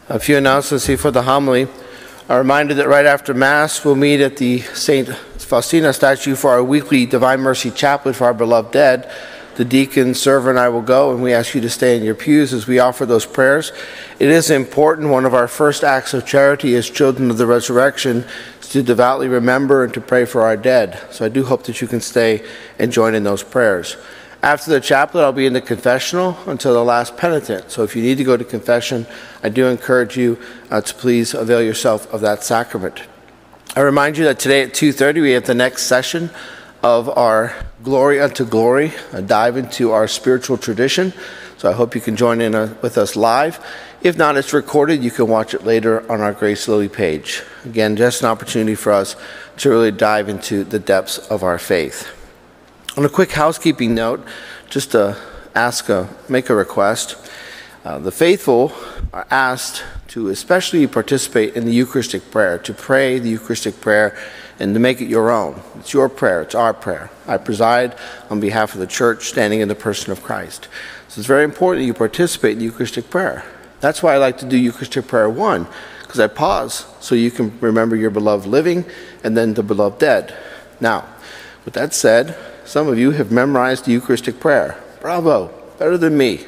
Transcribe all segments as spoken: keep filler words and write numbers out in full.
A few announcements before the homily. A reminder that right after Mass, we'll meet at the Saint Faustina statue for our weekly Divine Mercy Chaplet for our beloved dead. The deacon, server, and I will go, and we ask you to stay in your pews as we offer those prayers. It is important. One of our first acts of charity as children of the resurrection is to devoutly remember and to pray for our dead. So I do hope that you can stay and join in those prayers. After the chaplet, I'll be in the confessional until the last penitent. So if you need to go to confession, I do encourage you uh, to please avail yourself of that sacrament. I remind you that today at two thirty we have the next session of our Glory Unto Glory, a dive into our spiritual tradition. So I hope you can join in uh, with us live. If not, it's recorded. You can watch it later on our Grace Lily page. Again, just an opportunity for us to really dive into the depths of our faith. On a quick housekeeping note, just to ask, a, make a request. Uh, the faithful are asked to especially participate in the Eucharistic prayer, to pray the Eucharistic prayer and to make it your own. It's your prayer, it's our prayer. I preside on behalf of the church, standing in the person of Christ. So it's very important that you participate in the Eucharistic prayer. That's why I like to do Eucharistic prayer one, because I pause so you can remember your beloved living and then the beloved dead. Now, with that said, some of you have memorized the Eucharistic prayer. Bravo, better than me.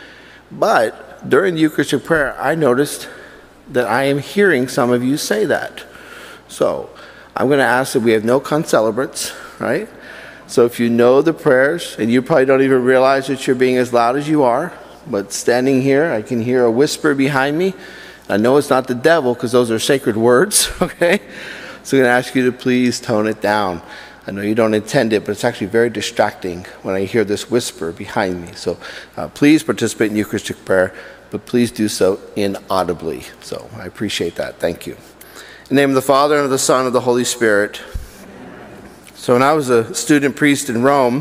But during the Eucharistic prayer, I noticed that I am hearing some of you say that. So I'm going to ask that we have no concelebrants, right? So if you know the prayers, and you probably don't even realize that you're being as loud as you are, but standing here, I can hear a whisper behind me. I know it's not the devil because those are sacred words, okay? So I'm going to ask you to please tone it down. I know you don't intend it, but it's actually very distracting when I hear this whisper behind me. So uh, please participate in Eucharistic prayer, but please do so inaudibly. So I appreciate that. Thank you. In the name of the Father, and of the Son, and of the Holy Spirit. So when I was a student priest in Rome,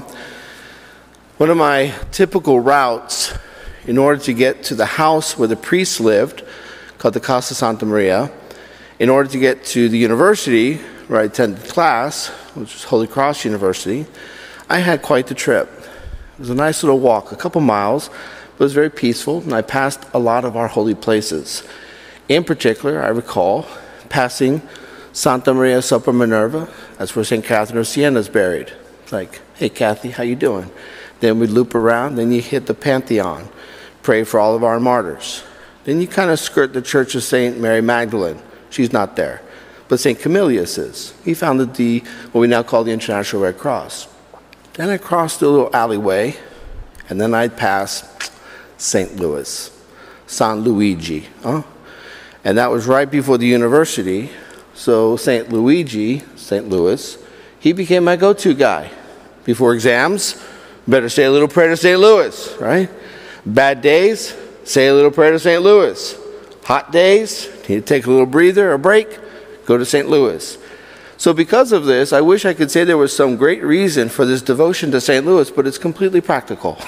one of my typical routes in order to get to the house where the priests lived, called the Casa Santa Maria, in order to get to the university where I attended class, which was Holy Cross University, I had quite the trip. It was a nice little walk, a couple miles, but it was very peaceful, and I passed a lot of our holy places. In particular, I recall passing Santa Maria sopra Minerva, that's where Saint Catherine of Siena is buried. It's like, hey, Kathy, how you doing? Then we loop around, then you hit the Pantheon, pray for all of our martyrs. Then you kind of skirt the Church of Saint Mary Magdalene. She's not there. But Saint Camillus is. He founded the, what we now call the International Red Cross. Then I crossed a little alleyway, and then I'd pass Saint Louis, San Luigi. Huh? And that was right before the university. So Saint Luigi, Saint Louis, he became my go-to guy. Before exams, better say a little prayer to Saint Louis, right? Bad days, say a little prayer to Saint Louis. Hot days, need to take a little breather or break, go to Saint Louis. So because of this, I wish I could say there was some great reason for this devotion to Saint Louis, but it's completely practical.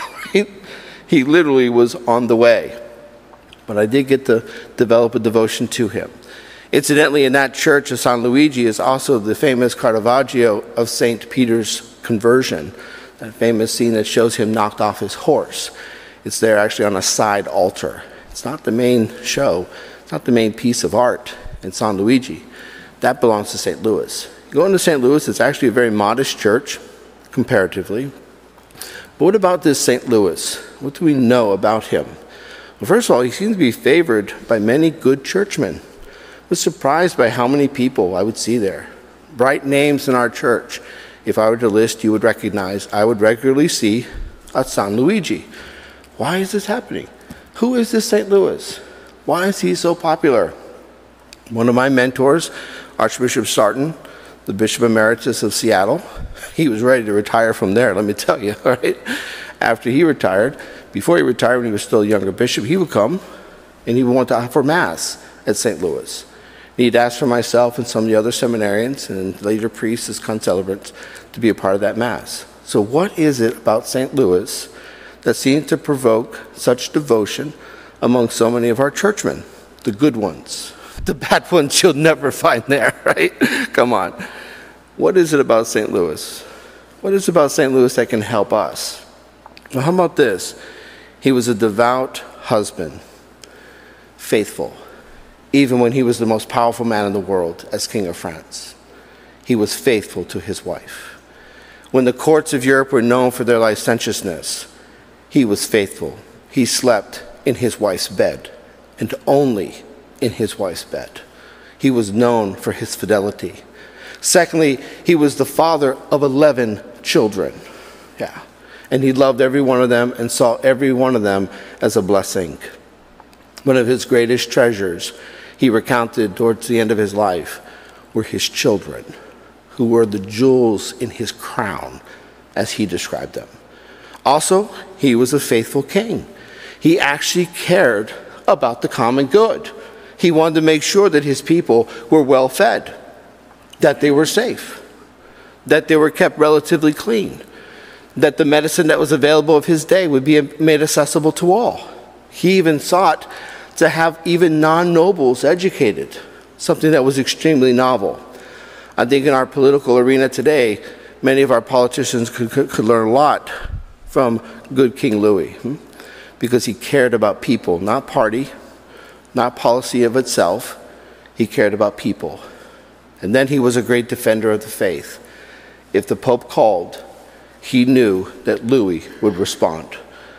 He literally was on the way. But I did get to develop a devotion to him. Incidentally, in that church of San Luigi is also the famous Caravaggio of Saint Peter's conversion, that famous scene that shows him knocked off his horse. It's there actually on a side altar. It's not the main show. It's not the main piece of art in San Luigi. That belongs to Saint Louis. Going to Saint Louis, it's actually a very modest church, comparatively. But what about this Saint Louis? What do we know about him? Well, first of all, he seems to be favored by many good churchmen. I was surprised by how many people I would see there. Bright names in our church. If I were to list, you would recognize, I would regularly see a San Luigi. Why is this happening? Who is this Saint Louis? Why is he so popular? One of my mentors, Archbishop Sarton, the Bishop Emeritus of Seattle, he was ready to retire from there, let me tell you, all right? After he retired, before he retired when he was still a younger bishop, he would come and he would want to offer Mass at Saint Louis. He'd ask for myself and some of the other seminarians and later priests as concelebrants to be a part of that Mass. So what is it about Saint Louis that seems to provoke such devotion among so many of our churchmen, the good ones? The bad ones you'll never find there, right? Come on. What is it about Saint Louis? What is it about Saint Louis that can help us? Well, how about this? He was a devout husband, faithful. even when he was the most powerful man in the world as King of France. He was faithful to his wife. When the courts of Europe were known for their licentiousness, he was faithful. He slept in his wife's bed, and only in his wife's bed. He was known for his fidelity. Secondly, he was the father of eleven children. Yeah. And he loved every one of them and saw every one of them as a blessing. One of his greatest treasures, he recounted towards the end of his life, were his children, who were the jewels in his crown, as he described them. Also, he was a faithful king. He actually cared about the common good. He wanted to make sure that his people were well fed, that they were safe, that they were kept relatively clean, that the medicine that was available of his day would be made accessible to all. He even sought to have even non-nobles educated, something that was extremely novel. I think in our political arena today, many of our politicians could, could, could learn a lot from good King Louis, hmm? because he cared about people, not party, not policy of itself. He cared about people. And then he was a great defender of the faith. If the Pope called, he knew that Louis would respond.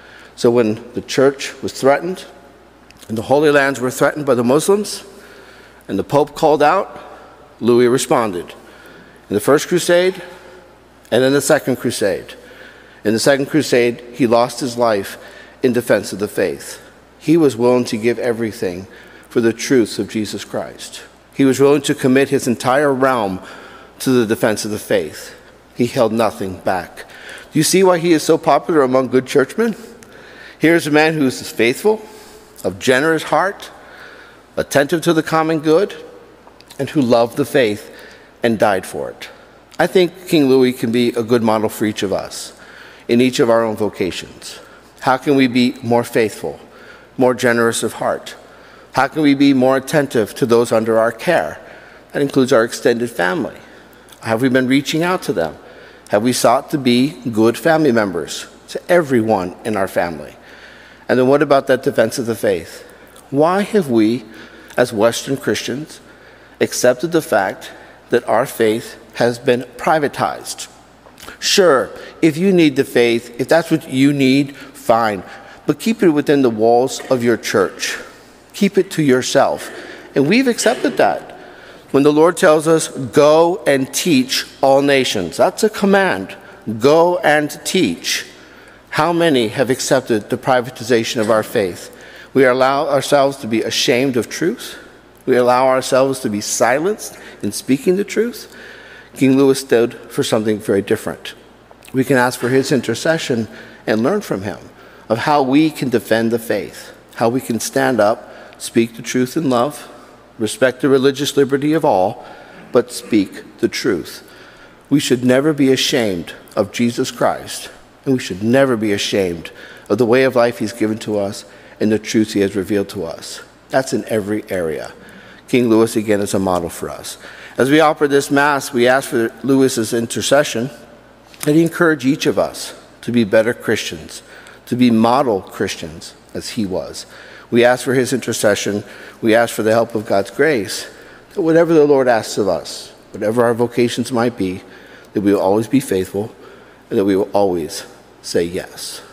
So when the church was threatened, and the Holy Lands were threatened by the Muslims, and the Pope called out, Louis responded. In the First Crusade, and in the Second Crusade. In the Second Crusade, he lost his life in defense of the faith. He was willing to give everything for the truths of Jesus Christ. He was willing to commit his entire realm to the defense of the faith. He held nothing back. Do you see why he is so popular among good churchmen? Here's a man who is faithful, of generous heart, attentive to the common good, and who loved the faith and died for it. I think King Louis can be a good model for each of us in each of our own vocations. How can we be more faithful, more generous of heart? How can we be more attentive to those under our care? That includes our extended family. Have we been reaching out to them? Have we sought to be good family members to everyone in our family? And then what about that defense of the faith? Why have we, as Western Christians, accepted the fact that our faith has been privatized? Sure, if you need the faith, if that's what you need, fine. But keep it within the walls of your church. Keep it to yourself. And we've accepted that. When the Lord tells us, go and teach all nations, that's a command. Go and teach. How many have accepted the privatization of our faith? We allow ourselves to be ashamed of truth. We allow ourselves to be silenced in speaking the truth. King Louis stood for something very different. We can ask for his intercession and learn from him of how we can defend the faith, how we can stand up, speak the truth in love, respect the religious liberty of all, but speak the truth. We should never be ashamed of Jesus Christ, and we should never be ashamed of the way of life he's given to us and the truth he has revealed to us. That's in every area. King Louis, again, is a model for us. As we offer this Mass, we ask for Louis's intercession, and he encourage each of us to be better Christians, to be model Christians as he was. We ask for his intercession. We ask for the help of God's grace, that whatever the Lord asks of us, whatever our vocations might be, that we will always be faithful and that we will always say yes.